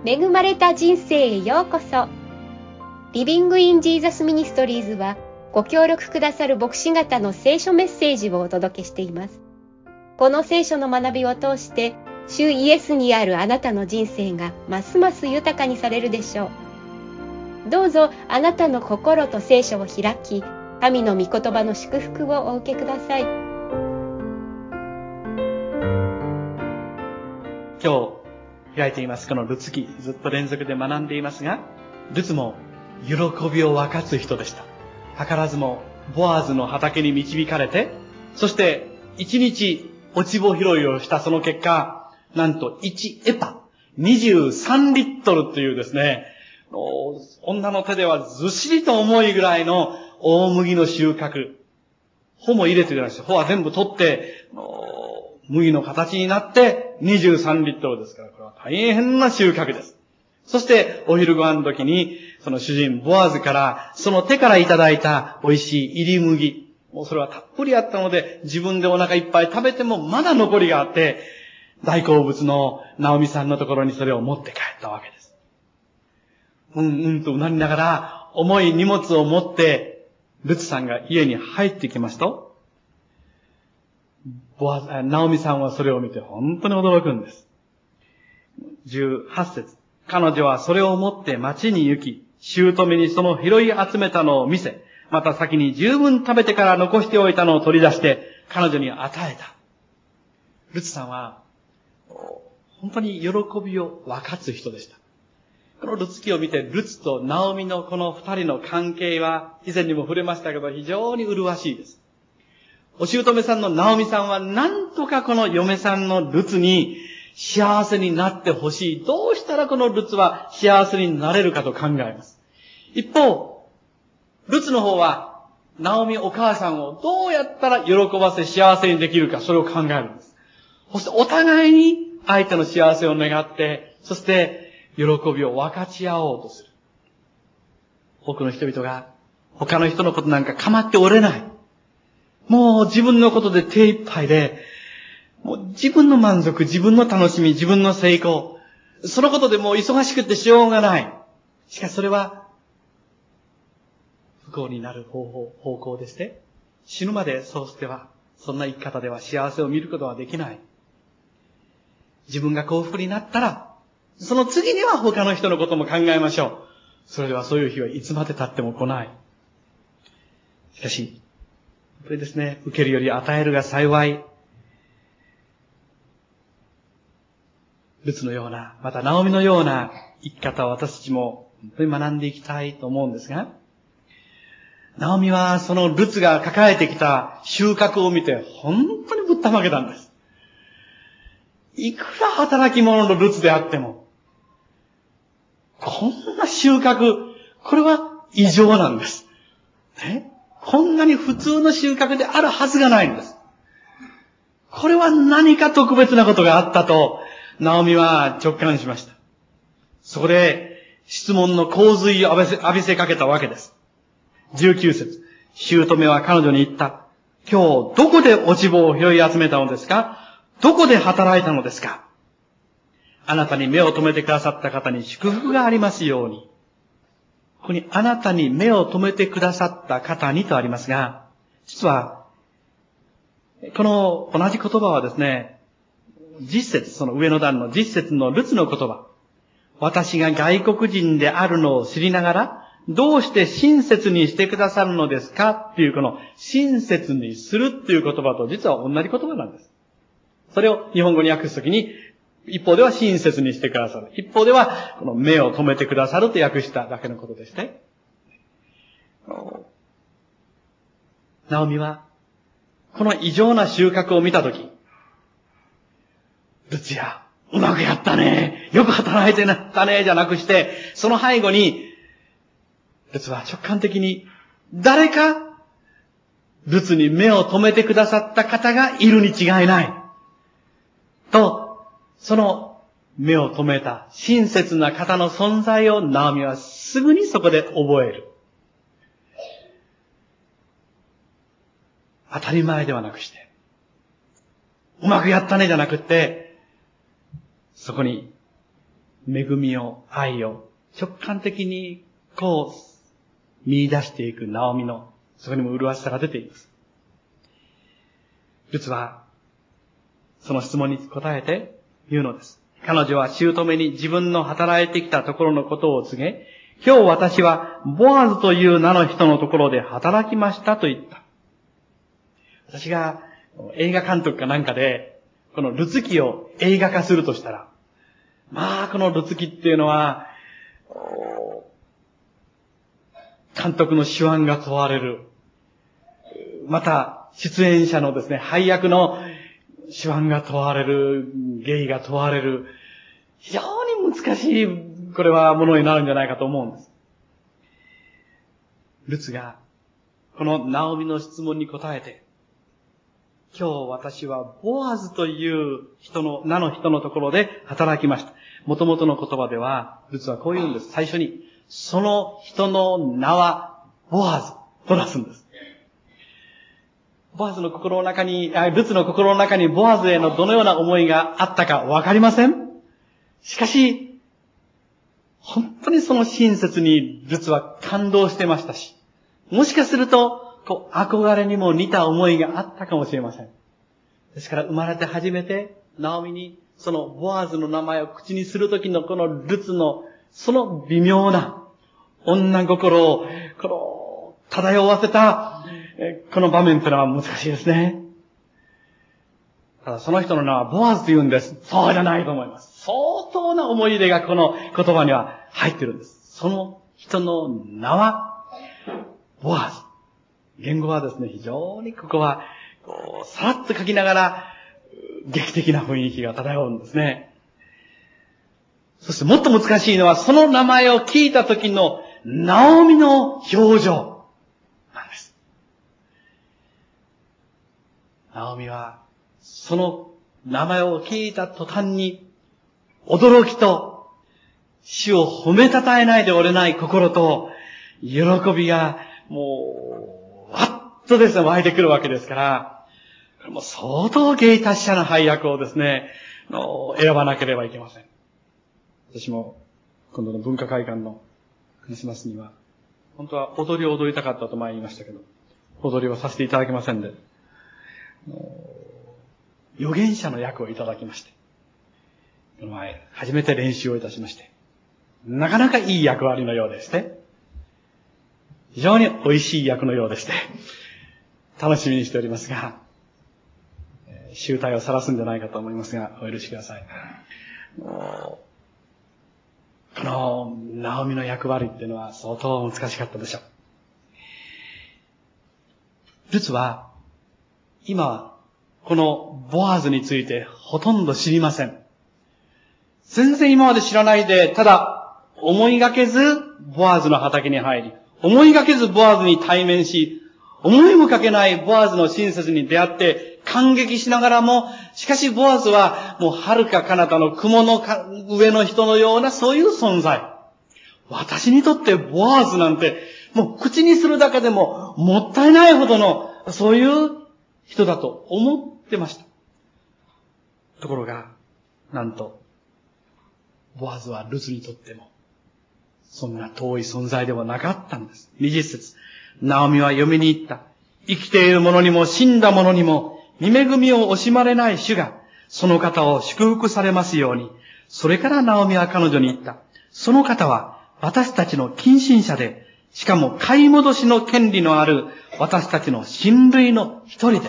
恵まれた人生へようこそ。リビングインジーザスミニストリーズはご協力くださる牧師方の聖書メッセージをお届けしています。この聖書の学びを通して主イエスにあるあなたの人生がますます豊かにされるでしょう。どうぞあなたの心と聖書を開き、神の御言葉の祝福をお受けください。 今日開いていますこのルツ記、ずっと連続で学んでいますが、ルツも喜びを分かつ人でした。図らずもボアズの畑に導かれて、そして一日落ち穂拾いをしたその結果、なんと1エパ、23リットルというですね、女の手ではずっしりと重いぐらいの大麦の収穫。穂も入れてじゃないです。穂は全部取って、麦の形になって23リットルですから、これは大変な収穫です。そしてお昼ご飯の時に、その主人ボアズからその手からいただいた美味しい入り麦、もうそれはたっぷりあったので、自分でお腹いっぱい食べてもまだ残りがあって、大好物のナオミさんのところにそれを持って帰ったわけです。とうなりながら重い荷物を持ってルツさんが家に入ってきますと、ナオミさんはそれを見て本当に驚くんです。18節。彼女はそれを持って町に行き、姑にその拾い集めたのを見せ、また先に十分食べてから残しておいたのを取り出して彼女に与えた。ルツさんは本当に喜びを分かつ人でした。このルツ記を見て、ルツとナオミのこの二人の関係は以前にも触れましたけど、非常に麗しいです。お姑さんのナオミさんはなんとかこの嫁さんのルツに幸せになってほしい。どうしたらこのルツは幸せになれるかと考えます。一方、ルツの方はナオミお母さんをどうやったら喜ばせ幸せにできるか、それを考えるんです。そしてお互いに相手の幸せを願って、そして喜びを分かち合おうとする。多くの人々が他の人のことなんか構っておれない。もう自分のことで手一杯で、もう自分の満足、自分の楽しみ、自分の成功、そのことでもう忙しくてしょうがない。しかしそれは不幸になる方向でして、死ぬまでそうしては、そんな生き方では幸せを見ることはできない。自分が幸福になったら、その次には他の人のことも考えましょう。それではそういう日はいつまで経っても来ない。しかし、これですね、受けるより与えるが幸い。ルツのような、またナオミのような生き方を私たちも本当に学んでいきたいと思うんですが、ナオミはそのルツが抱えてきた収穫を見て本当にぶったまげたんです。いくら働き者のルツであっても、こんな収穫、これは異常なんです。ね？こんなに普通の収穫であるはずがないんです。これは何か特別なことがあったと、ナオミは直感しました。そこで質問の洪水を浴びせかけたわけです。19節。姑は彼女に言った。今日どこで落ち穂を拾い集めたのですか？どこで働いたのですか？あなたに目を留めてくださった方に祝福がありますように。ここにあなたに目を留めてくださった方にとありますが、実は、この同じ言葉はですね、実節、その上の段の実節のルツの言葉。私が外国人であるのを知りながら、どうして親切にしてくださるのですかっていうこの親切にするっていう言葉と実は同じ言葉なんです。それを日本語に訳すときに、一方では親切にしてくださる。一方では、この目を留めてくださると訳しただけのことでして。ナオミは、この異常な収穫を見たとき、ルツや、うまくやったね、よく働いてたね、じゃなくして、その背後に、ルツは直感的に、誰か、ルツに目を留めてくださった方がいるに違いない。と、その目を留めた親切な方の存在をナオミはすぐにそこで覚える。当たり前ではなくして、うまくやったねじゃなくって、そこに恵みを、愛を、直感的にこう、見出していくナオミの、そこにも麗しさが出ています。ルツは、その質問に答えて言うのです。彼女は姑に自分の働いてきたところのことを告げ、今日私はボアズという名の人のところで働きましたと言った。私が映画監督かなんかで、このルツ記を映画化するとしたら、このルツ記っていうのは、監督の手腕が問われる。また、出演者のですね、配役の手腕が問われる、芸が問われる、非常に難しい、これはものになるんじゃないかと思うんです。ルツが、このナオミの質問に答えて、今日私はボアズという名の人のところで働きました。元々の言葉では、ルツはこう言うんです。最初に、その人の名はボアズと出すんです。ボアズの心の中に、ルツの心の中にボアズへのどのような思いがあったかわかりません。しかし、本当にその親切にルツは感動してましたし、もしかすると、憧れにも似た思いがあったかもしれません。ですから生まれて初めて、ナオミにそのボアズの名前を口にするときのこのルツの、その微妙な女心を、漂わせた、この場面というのは難しいですね。ただその人の名はボアズと言うんです。そうじゃないと思います。相当な思い入れがこの言葉には入ってるんです。その人の名はボアズ。言語はですね、非常にここは、さらっと書きながら、劇的な雰囲気が漂うんですね。そしてもっと難しいのは、その名前を聞いた時の、ナオミの表情なんです。ナオミは、その名前を聞いた途端に、驚きと、主を褒めたたえないでおれない心と、喜びが、もう、わっとですね、湧いてくるわけですから、もう相当芸達者な配役をですね、選ばなければいけません。私も、今度の文化会館のクリスマスには、本当は踊りを踊りたかったと前言いましたけど、踊りをさせていただけませんで、預言者の役をいただきまして、この前、初めて練習をいたしまして、なかなかいい役割のようでして、非常に美味しい役のようでして、楽しみにしておりますが、醜態を晒すんじゃないかと思いますが、お許しください。この、ナオミの役割っていうのは相当難しかったでしょう。ルツは、今、このボアズについてほとんど知りません。全然今まで知らないで、ただ、思いがけず、ボアズの畑に入り、思いがけずボアズに対面し、思いもかけないボアズの親切に出会って感激しながらも、しかしボアズはもう遥か彼方の雲の上の人のようなそういう存在。私にとってボアズなんてもう口にするだけでももったいないほどのそういう人だと思ってました。ところが、なんと、ボアズはルツにとってもそんな遠い存在ではなかったんです。20節。ナオミは嫁に言った。生きている者にも死んだ者にも、御恵みを惜しまれない主が、その方を祝福されますように。それからナオミは彼女に言った。その方は私たちの近親者で、しかも買い戻しの権利のある私たちの親類の一人です。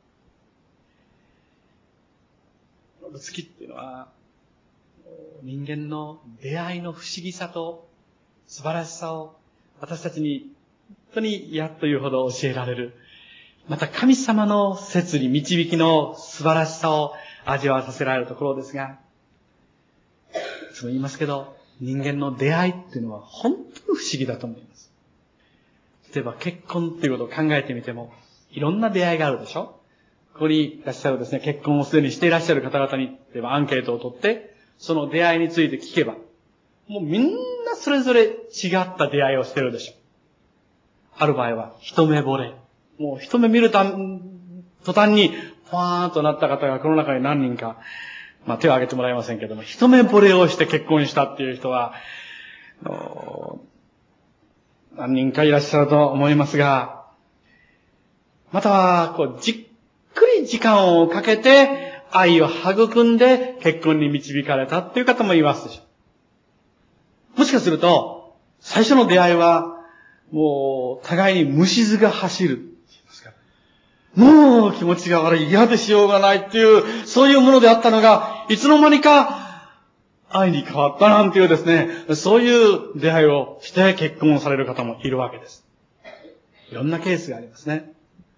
ルツ記っていうのは、人間の出会いの不思議さと素晴らしさを私たちに本当にやっというほど教えられる。また神様の摂理、導きの素晴らしさを味わわさせられるところですが、いつも言いますけど、人間の出会いっていうのは本当に不思議だと思います。例えば結婚っていうことを考えてみても、いろんな出会いがあるでしょ。ここにいらっしゃるですね、結婚をすでにしていらっしゃる方々に、例えばアンケートを取って、その出会いについて聞けば、もうみんなそれぞれ違った出会いをしてるでしょ。ある場合は一目惚れ。もう一目見る途端に、ファーンとなった方がこの中に何人か、 手を挙げてもらえませんけども、一目惚れをして結婚したっていう人は、何人かいらっしゃると思いますが、または、じっくり時間をかけて愛を育んで結婚に導かれたっていう方もいますでしょう。もしかすると、最初の出会いは、もう、互いに虫唾が走る。もう気持ちが悪い、嫌でしようがないっていう、そういうものであったのが、いつの間にか愛に変わったなんていうですね、そういう出会いをして結婚をされる方もいるわけです。いろんなケースがありますね。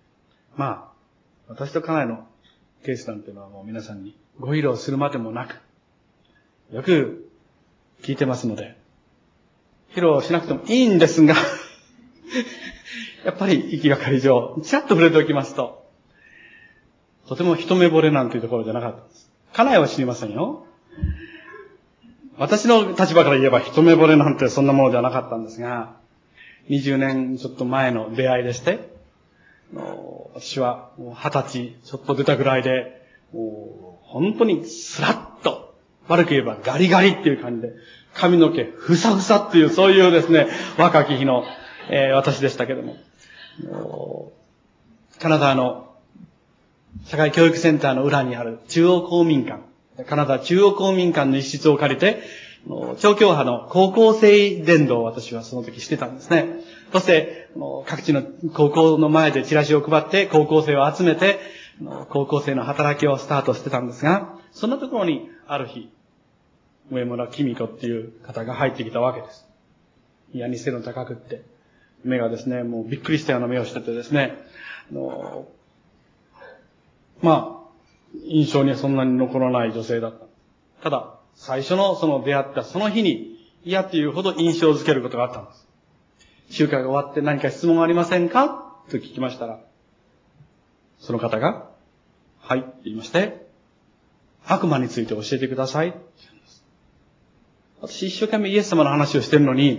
私と家内のケースなんていうのはもう皆さんにご披露するまでもなく、よく聞いてますので、披露しなくてもいいんですが、やっぱり行きがかり上、ちらっと触れておきますと、とても一目惚れなんていうところじゃなかったんです。家内は知りませんよ。私の立場から言えば一目惚れなんてそんなものではなかったんですが、20年ちょっと前の出会いでして、私は20歳ちょっと出たぐらいで、本当にスラッと、悪く言えばガリガリっていう感じで、髪の毛ふさふさっていう、そういうですね、若き日の、私でしたけども、カナダの社会教育センターの裏にある中央公民館、カナダ中央公民館の一室を借りて、超教派の高校生伝道を私はその時してたんですね。そして、各地の高校の前でチラシを配って高校生を集めて、高校生の働きをスタートしてたんですが、そんなところにある日、上村公子っていう方が入ってきたわけです。いやに背の高くって、目がですね、もうびっくりしたような目をしててですね、印象にはそんなに残らない女性だった。ただ、最初のその出会ったその日に嫌っていうほど印象づけることがあったんです。集会が終わって何か質問ありませんかと聞きましたら、その方が、はいって言いまして、悪魔について教えてくださいって言うんです。私一生懸命イエス様の話をしてるのに、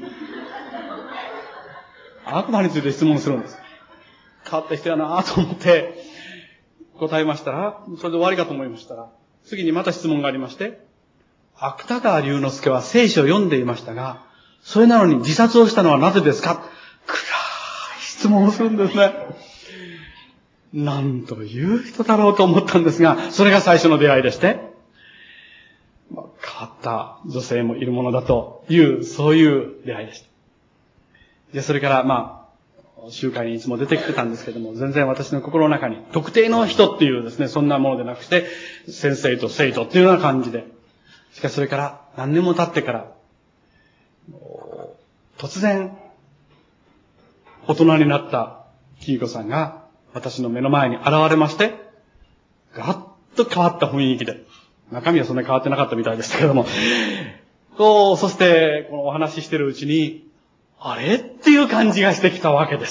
悪魔について質問するんです。変わった人やなと思って答えましたら、それで終わりかと思いましたら、次にまた質問がありまして、芥川龍之介は聖書を読んでいましたが、それなのに自殺をしたのはなぜですか？暗い質問をするんですね。なんという人だろうと思ったんですが、それが最初の出会いでして、変わった女性もいるものだという、そういう出会いでした。で、それから集会にいつも出てきてたんですけども、全然私の心の中に特定の人っていうですね、そんなものでなくて、先生と生徒っていうような感じで、しかしそれから何年も経ってから、突然、大人になったキーコさんが私の目の前に現れまして、ガラッと変わった雰囲気で、中身はそんなに変わってなかったみたいでしたけども、そして、このお話ししてるうちに、あれっていう感じがしてきたわけです。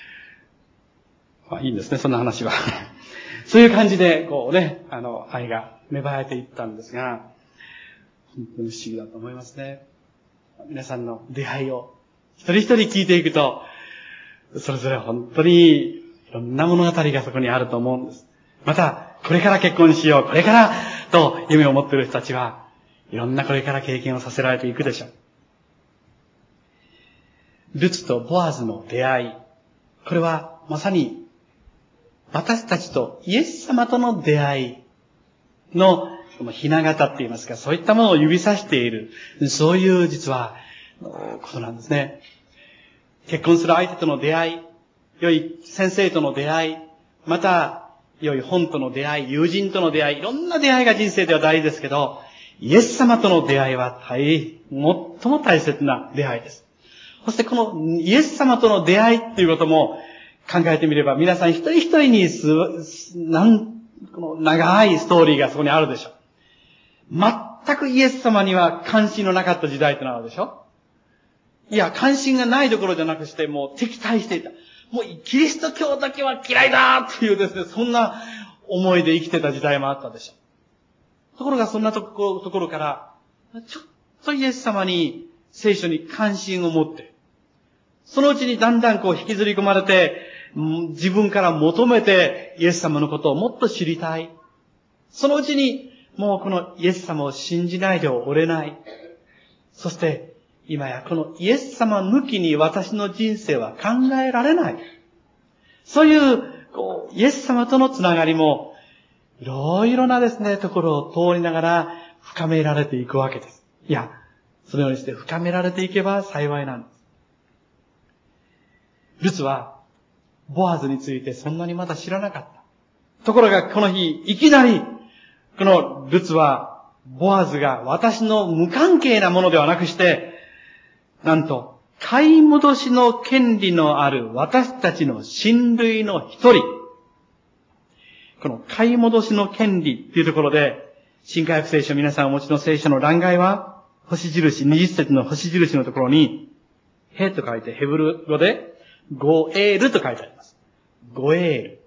いいんですね、そんな話は。そういう感じで、愛が芽生えていったんですが、本当に不思議だと思いますね。皆さんの出会いを一人一人聞いていくと、それぞれ本当にいろんな物語がそこにあると思うんです。また、これから結婚しよう、これからと夢を持っている人たちは、いろんなこれから経験をさせられていくでしょう。ルツとボアズの出会い。これはまさに私たちとイエス様との出会いの雛形って言いますか、そういったものを指さしている、そういう実はことなんですね。結婚する相手との出会い、良い先生との出会い、また良い本との出会い、友人との出会い、いろんな出会いが人生では大事ですけど、イエス様との出会いは最も大切な出会いです。そしてこのイエス様との出会いっていうことも考えてみれば、皆さん一人一人にこの長いストーリーがそこにあるでしょう。全くイエス様には関心のなかった時代となるでしょ。いや、関心がないどころじゃなくして、もう敵対していた。もうキリスト教だけは嫌いだというですね、そんな思いで生きてた時代もあったでしょう。ところがそんなところから、ちょっとイエス様に聖書に関心を持って、そのうちにだんだん引きずり込まれて、自分から求めてイエス様のことをもっと知りたい。そのうちにもうこのイエス様を信じないでおれない。そして今やこのイエス様抜きに私の人生は考えられない。そういうイエス様とのつながりもいろいろなですね、ところを通りながら深められていくわけです。いや、そのようにして深められていけば幸いなんです。ルツはボアズについてそんなにまだ知らなかった。ところがこの日、いきなり、このルツは、ボアズが私の無関係なものではなくして、なんと、買い戻しの権利のある私たちの親類の一人。この買い戻しの権利っていうところで、新科学聖書、皆さんお持ちの聖書の欄外は、星印、20節の星印のところに、ヘと書いてヘブル語で、ゴエールと書いてあります。ゴエール。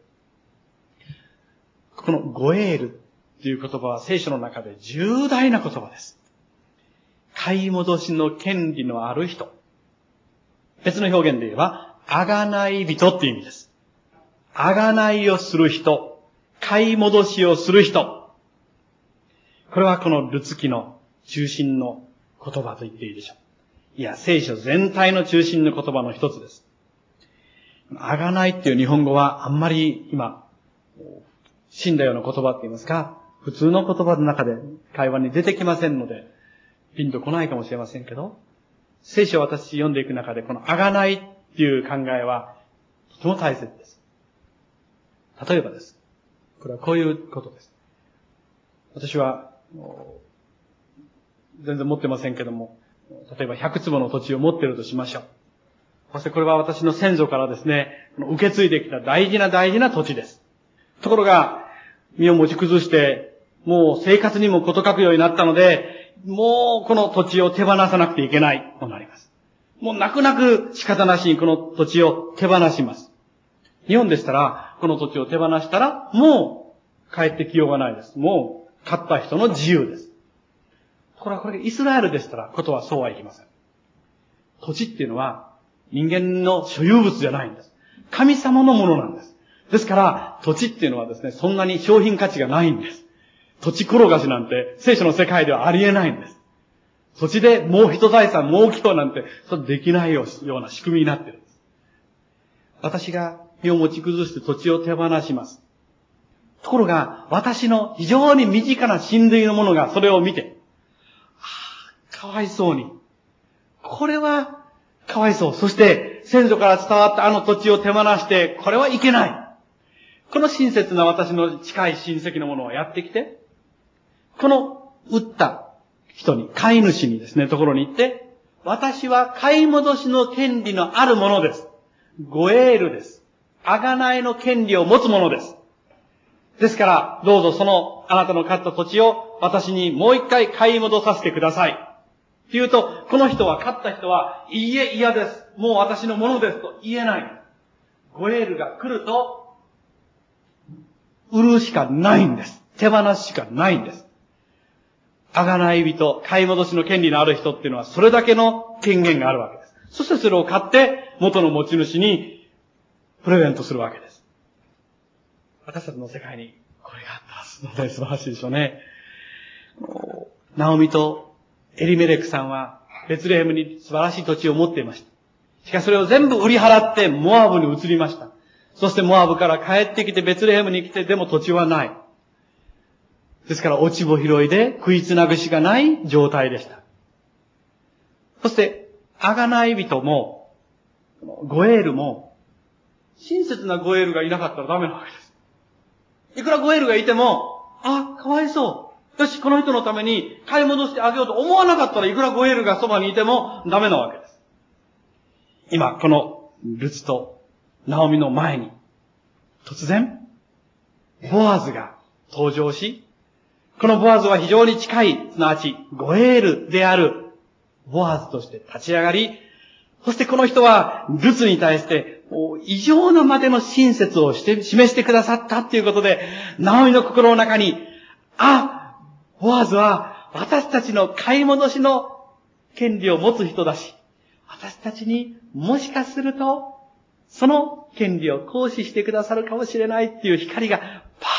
このゴエールという言葉は聖書の中で重大な言葉です。買い戻しの権利のある人。別の表現で言えば、贖い人っていう意味です。贖いをする人。買い戻しをする人。これはこのルツ記の中心の言葉と言っていいでしょう。いや、聖書全体の中心の言葉の一つです。贖いっていう日本語はあんまり今、死んだような言葉って言いますか、普通の言葉の中で会話に出てきませんので、ピンとこないかもしれませんけど、聖書を私読んでいく中でこの贖いっていう考えはとても大切です。例えばです。これはこういうことです。私は、全然持ってませんけども、例えば100坪の土地を持っているとしましょう。そしてこれは私の先祖からですね、受け継いできた大事な土地です。ところが、身を持ち崩して、もう生活にも事欠くようになったので、もうこの土地を手放さなくてはいけないとなります。もう泣く泣く仕方なしにこの土地を手放します。日本でしたら、この土地を手放したら、もう帰ってきようがないです。もう買った人の自由です。これイスラエルでしたら、ことはそうはいきません。土地っていうのは、人間の所有物じゃないんです。神様のものなんです。ですから、土地っていうのはですね、そんなに商品価値がないんです。土地転がしなんて、聖書の世界ではありえないんです。土地でもう一財産儲けようなんて、それできないような仕組みになっているんです。私が身を持ち崩して土地を手放します。ところが、私の非常に身近な親類の者がそれを見て、かわいそうに。これは、かわいそう。そして、先祖から伝わったあの土地を手放して、これはいけない。この親切な私の近い親戚の者はやってきて、この売った人に、買い主にですね、ところに行って、私は買い戻しの権利のあるものです。ゴエールです。贖いの権利を持つものです。ですから、どうぞそのあなたの買った土地を私にもう一回買い戻させてください。って言うと、この人は、買った人は、いいえ、嫌です。もう私のものですと言えない。ゴエールが来ると、売るしかないんです。手放すしかないんです。贖い人、買い戻しの権利のある人っていうのは、それだけの権限があるわけです。そしてそれを買って、元の持ち主にプレゼントするわけです。私たちの世界にこれがあったので素晴らしいでしょうね。ナオミとエリメレクさんはベツレヘムに素晴らしい土地を持っていました。しかしそれを全部売り払ってモアブに移りました。そしてモアブから帰ってきてベツレヘムに来て、でも土地はない。ですから落ち穂拾いで食いつなぐしかない状態でした。そして贖い人もゴエールも親切なゴエールがいなかったらダメなわけです。いくらゴエールがいても、かわいそう。よし、この人のために買い戻してあげようと思わなかったらいくらゴエールがそばにいてもダメなわけです。今、このルツとナオミの前に、突然、ボアズが登場し、このボアズは非常に近い、すなわちゴエールであるボアズとして立ち上がり、そしてこの人はルツに対して異常なまでの親切を示してくださったっていうことで、ナオミの心の中に、ボアズは私たちの買い戻しの権利を持つ人だし、私たちにもしかすると、その権利を行使してくださるかもしれないっていう光がパーッ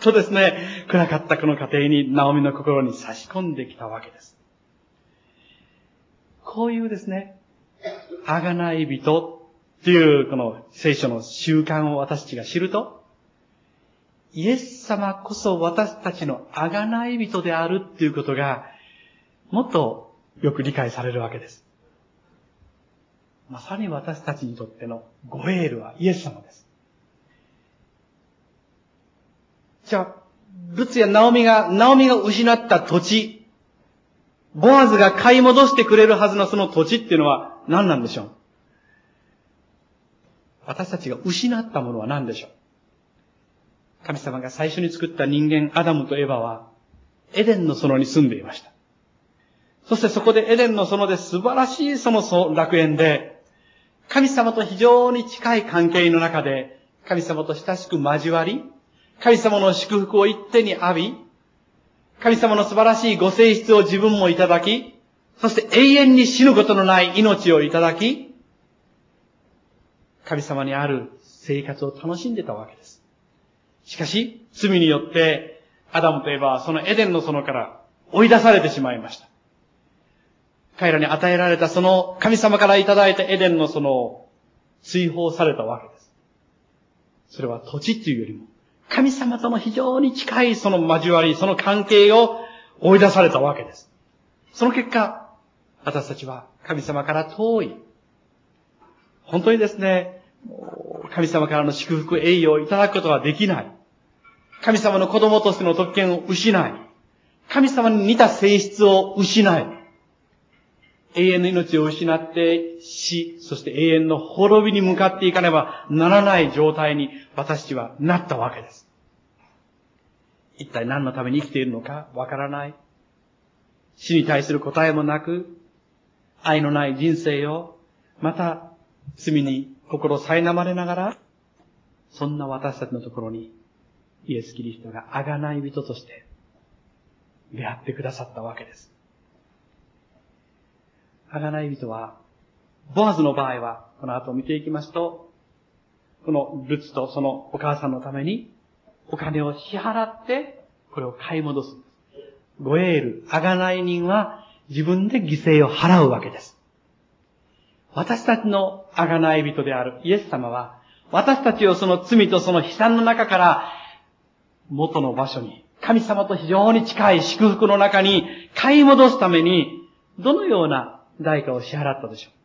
とですね、暗かったこの家庭にナオミの心に差し込んできたわけです。こういうですね、贖い人っていうこの聖書の習慣を私たちが知ると、イエス様こそ私たちの贖い人であるっていうことが、もっとよく理解されるわけです。まさに私たちにとってのゴエールはイエス様です。じゃあ、ルツやナオミが失った土地、ボアズが買い戻してくれるはずのその土地っていうのは何なんでしょう？私たちが失ったものは何でしょう？神様が最初に作った人間、アダムとエバは、エデンの園に住んでいました。そしてそこでエデンの園で素晴らしいその楽園で、神様と非常に近い関係の中で、神様と親しく交わり、神様の祝福を一手に浴び、神様の素晴らしいご性質を自分もいただき、そして永遠に死ぬことのない命をいただき、神様にある生活を楽しんでたわけです。しかし、罪によって、アダムとエバはそのエデンの園から追い出されてしまいました。彼らに与えられたその神様からいただいたエデンの園を追放されたわけです。それは土地というよりも、神様との非常に近いその交わり、その関係を追い出されたわけです。その結果、私たちは神様から遠い、本当にですね、神様からの祝福、栄誉をいただくことができない。神様の子供としての特権を失い、神様に似た性質を失い、永遠の命を失って死、そして永遠の滅びに向かっていかねばならない状態に私たちはなったわけです。一体何のために生きているのかわからない。死に対する答えもなく、愛のない人生を、また罪に心苛まれながら、そんな私たちのところにイエス・キリストが贖い人として出会ってくださったわけです。贖い人は、ボアズの場合は、この後見ていきますと、このルツとそのお母さんのために、お金を支払って、これを買い戻す。ゴエール、贖い人は自分で犠牲を払うわけです。私たちの贖い人であるイエス様は、私たちをその罪とその悲惨の中から、元の場所に、神様と非常に近い祝福の中に買い戻すために、どのような代価を支払ったでしょう。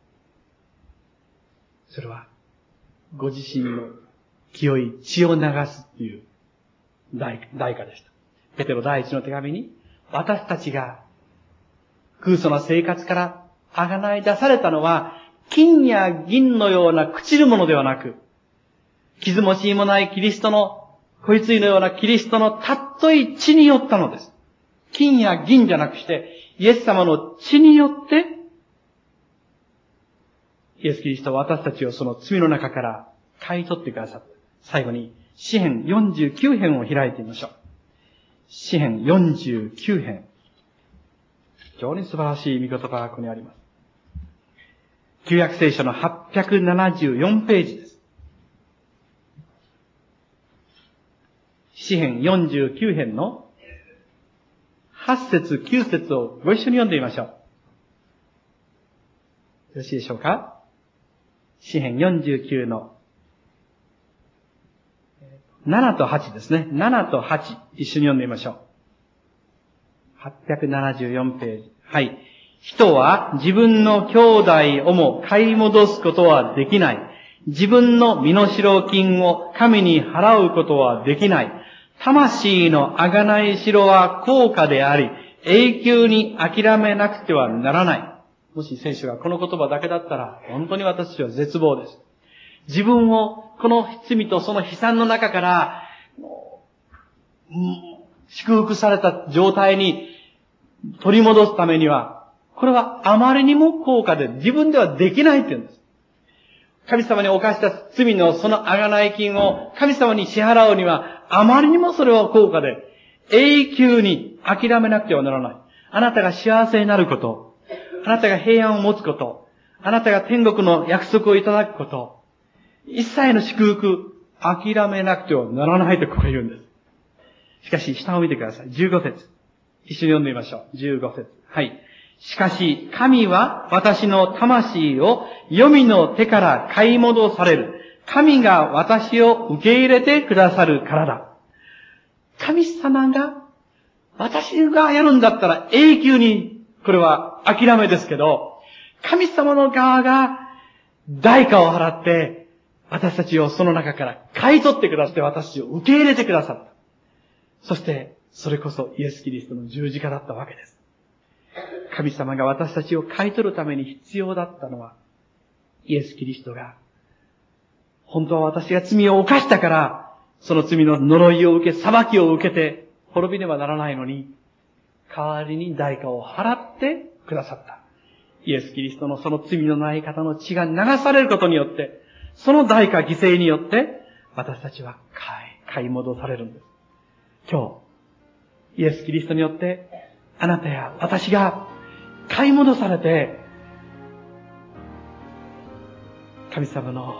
それは、ご自身の清い血を流すっていう代価でした。ペテロ第一の手紙に、私たちが空想な生活から贖い出されたのは、金や銀のような朽ちるものではなく、傷もしもないキリストの、子羊のようなキリストのたっとい血によったのです。金や銀じゃなくして、イエス様の血によって、イエス・キリストは私たちをその罪の中から買い取ってくださった。最後に、詩編49編を開いてみましょう。詩編49編。非常に素晴らしい御言葉がここにあります。旧約聖書の874ページです。詩編49編の8節9節をご一緒に読んでみましょう。よろしいでしょうか？詩編49の7と8ですね。7と8、一緒に読んでみましょう。874ページ。はい。人は自分の兄弟をも買い戻すことはできない。自分の身代金を神に払うことはできない。魂の贖いしろは高価であり、永久に諦めなくてはならない。もし聖書がこの言葉だけだったら、本当に私たちは絶望です。自分をこの罪とその悲惨の中から、祝福された状態に取り戻すためには、これはあまりにも高価で自分ではできないって言うんです。神様に犯した罪のその贖い金を神様に支払うには、あまりにもそれは高価で、永久に諦めなくてはならない。あなたが幸せになること、あなたが平安を持つこと、あなたが天国の約束をいただくこと、一切の祝福、諦めなくてはならないとこう言うんです。 しかし、下を見てください。15節。一緒に読んでみましょう。15節。はい。しかし、神は私の魂を黄泉の手から買い戻される。神が私を受け入れてくださるからだ。神様が、私がやるんだったら永久に、これは諦めですけど、神様の側が代価を払って、私たちをその中から買い取ってくださって、私たちを受け入れてくださった。そして、それこそイエス・キリストの十字架だったわけです。神様が私たちを買い取るために必要だったのは、イエス・キリストが、本当は私が罪を犯したから、その罪の呪いを受け、裁きを受けて、滅びねばならないのに、代わりに代価を払ってくださった。イエス・キリストのその罪のない方の血が流されることによって、その代価、犠牲によって、私たちは買い戻されるんです。今日、イエス・キリストによって、あなたや私が買い戻されて、神様の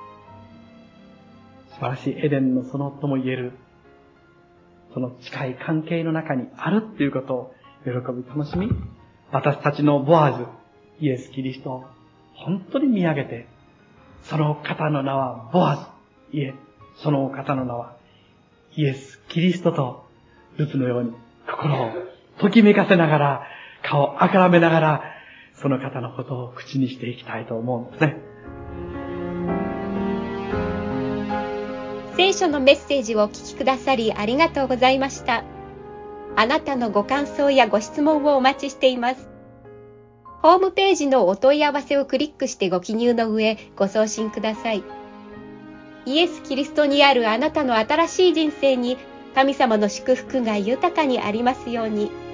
素晴らしいエデンの園とも言える、その近い関係の中にあるっていうことを喜び楽しみ、私たちのボアズ、イエス・キリストを本当に見上げて、その方の名はボアズ、いえ、その方の名はイエス・キリストと、ルツのように心をときめかせながら、顔をあからめながら、その方のことを口にしていきたいと思うんですね。 聖書のメッセージをお聞きくださりありがとうございました。あなたのご感想やご質問をお待ちしています。ホームページのお問い合わせをクリックしてご記入の上、ご送信ください。イエス・キリストにあるあなたの新しい人生に、神様の祝福が豊かにありますように。